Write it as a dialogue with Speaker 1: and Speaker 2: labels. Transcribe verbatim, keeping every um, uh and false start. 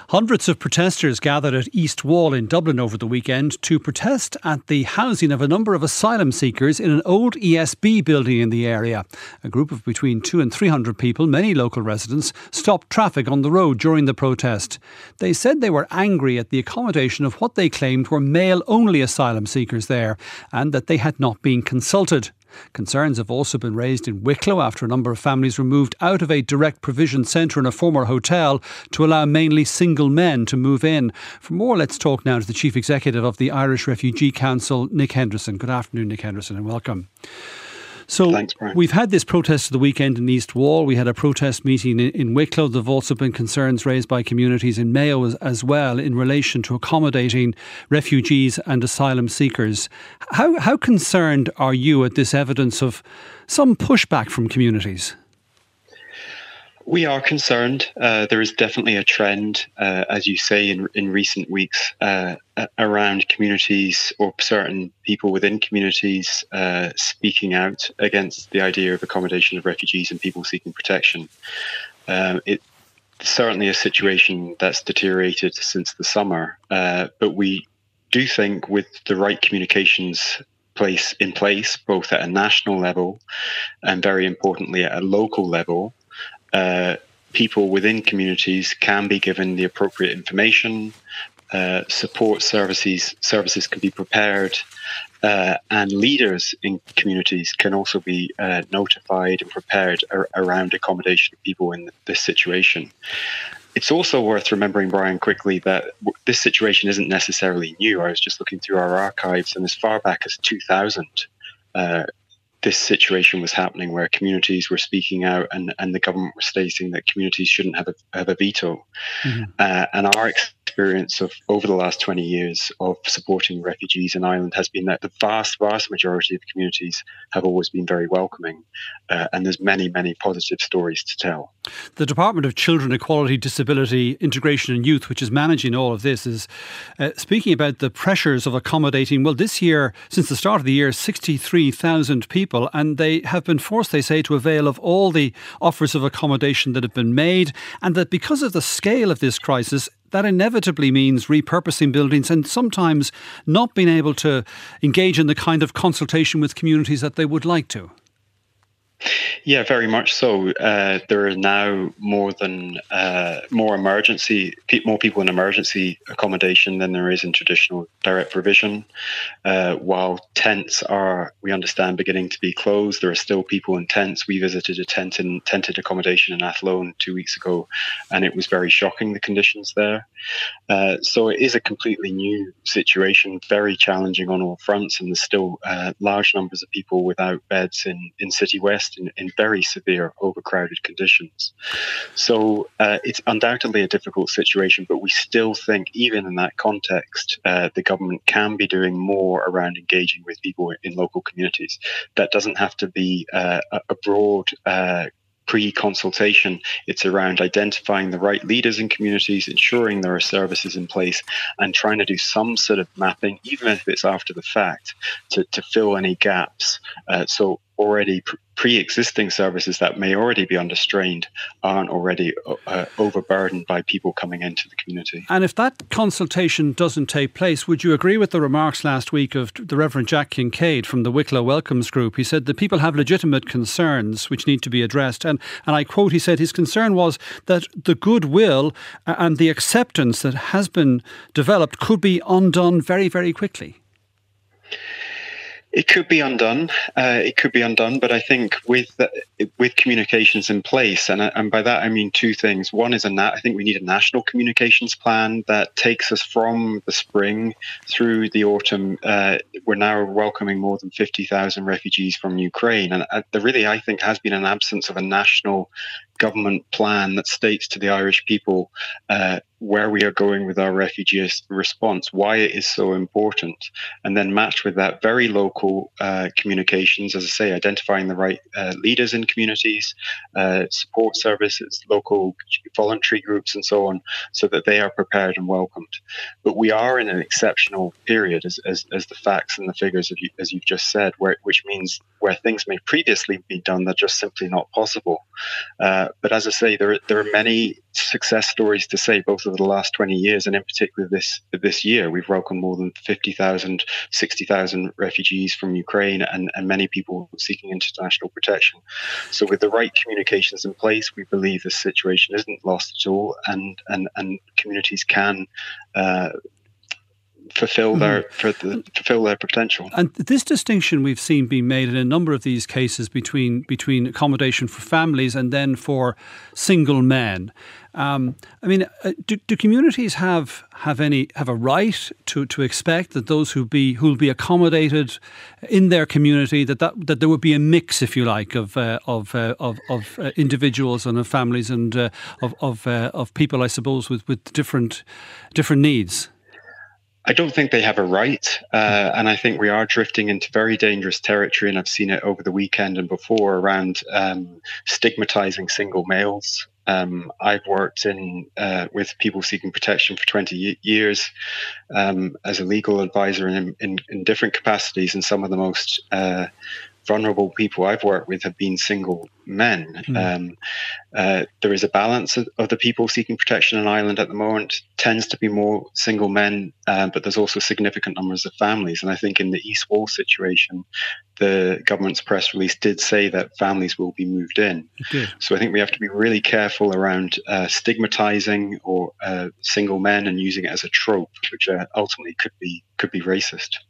Speaker 1: Hundreds of protesters gathered at East Wall in Dublin over the weekend to protest at the housing of a number of asylum seekers in an old E S B building in the area. A group of between two and three hundred people, many local residents, stopped traffic on the road during the protest. They said they were angry at the accommodation of what they claimed were male-only asylum seekers there and that they had not been consulted. Concerns have also been raised in Wicklow after a number of families were moved out of a direct provision centre in a former hotel to allow mainly single men to move in. For more, let's talk now to the Chief Executive of the Irish Refugee Council, Nick Henderson. Good afternoon, Nick Henderson, and welcome. So
Speaker 2: Thanks, Brian.
Speaker 1: We've had this protest of the weekend in East Wall. We had a protest meeting in, in Wicklow. There have also been concerns raised by communities in Mayo as, as well in relation to accommodating refugees and asylum seekers. How, how concerned are you at this evidence of some pushback from communities?
Speaker 2: We are concerned. Uh, there is definitely a trend, uh, as you say, in, in recent weeks uh, around communities or certain people within communities uh, speaking out against the idea of accommodation of refugees and people seeking protection. Um, it's certainly a situation that's deteriorated since the summer, uh, but we do think with the right communications place in place, both at a national level and very importantly at a local level, Uh, people within communities can be given the appropriate information, uh, support services services can be prepared, uh, and leaders in communities can also be uh, notified and prepared ar- around accommodation of people in this situation. It's also worth remembering, Brian, quickly that w- this situation isn't necessarily new. I was just looking through our archives, and as far back as two thousand, uh, this situation was happening where communities were speaking out and, and the government was stating that communities shouldn't have a, have a veto. Mm-hmm. Uh, and our experience of over the last twenty years of supporting refugees in Ireland has been that the vast, vast majority of communities have always been very welcoming. Uh, and there's many, many positive stories to tell.
Speaker 1: The Department of Children, Equality, Disability, Integration and Youth, which is managing all of this, is uh, speaking about the pressures of accommodating, well, this year, since the start of the year, sixty-three thousand people, and they have been forced, they say, to avail of all the offers of accommodation that have been made, and that because of the scale of this crisis, that inevitably means repurposing buildings and sometimes not being able to engage in the kind of consultation with communities that they would like to.
Speaker 2: Yeah, very much so. Uh, there are now more than uh, more emergency, pe- more people in emergency accommodation than there is in traditional direct provision. Uh, while tents are, we understand, beginning to be closed, there are still people in tents. We visited a tent in tented accommodation in Athlone two weeks ago, and it was very shocking, the conditions there. Uh, so it is a completely new situation, very challenging on all fronts, and there's still uh, large numbers of people without beds in, in City West in, in very severe overcrowded conditions. So uh, it's undoubtedly a difficult situation, but we still think even in that context, uh, the government can be doing more around engaging with people in local communities. That doesn't have to be uh, a broad uh, pre-consultation. It's around identifying the right leaders in communities, ensuring there are services in place, and trying to do some sort of mapping, even if it's after the fact, to, to fill any gaps. Uh, so already pre- pre-existing services that may already be understrained aren't already uh, overburdened by people coming into the community.
Speaker 1: And if that consultation doesn't take place, would you agree with the remarks last week of the Reverend Jack Kincaid from the Wicklow Welcomes Group? He said that people have legitimate concerns which need to be addressed. And, and I quote, he said his concern was that the goodwill and the acceptance that has been developed could be undone very, very quickly.
Speaker 2: It could be undone. Uh, it could be undone, but I think with the, with communications in place, and and by that I mean two things. One is a na- I think we need a national communications plan that takes us from the spring through the autumn. Uh, we're now welcoming more than fifty thousand refugees from Ukraine, and uh, there really, I think, has been an absence of a national government plan that states to the Irish people uh, where we are going with our refugee response, why it is so important, and then matched with that very local uh, communications, as I say, identifying the right uh, leaders in communities, uh, support services, local voluntary groups and so on, so that they are prepared and welcomed. But we are in an exceptional period, as, as, as the facts and the figures, of you, as you've just said, where, which means where things may previously be done, they're just simply not possible. Uh, Uh, but as I say, there there are many success stories to say, both over the last twenty years and in particular this this year. We've welcomed more than fifty thousand, sixty thousand refugees from Ukraine and, and many people seeking international protection. So with the right communications in place, we believe this situation isn't lost at all, and, and, and communities can uh, fulfill their for the, fulfill their potential.
Speaker 1: And this distinction we've seen being made in a number of these cases between between accommodation for families and then for single men. Um, I mean, do, do communities have have any have a right to, to expect that those who be who will be accommodated in their community, that, that that there would be a mix, if you like, of uh, of uh, of, of uh, individuals and of families and uh, of of uh, of people, I suppose, with, with different different needs?
Speaker 2: I don't think they have a right, uh, and I think we are drifting into very dangerous territory, and I've seen it over the weekend and before around um, stigmatizing single males. Um, I've worked in uh, with people seeking protection for twenty years um, as a legal advisor in, in, in different capacities, and some of the most uh, vulnerable people I've worked with have been single men. Mm. Um, uh, there is a balance of, of the people seeking protection in Ireland at the moment, tends to be more single men, uh, but there's also significant numbers of families. And I think in the East Wall situation, the government's press release did say that families will be moved in.
Speaker 1: Okay.
Speaker 2: So I think we have to be really careful around uh, stigmatizing or uh, single men and using it as a trope, which uh, ultimately could be could be racist.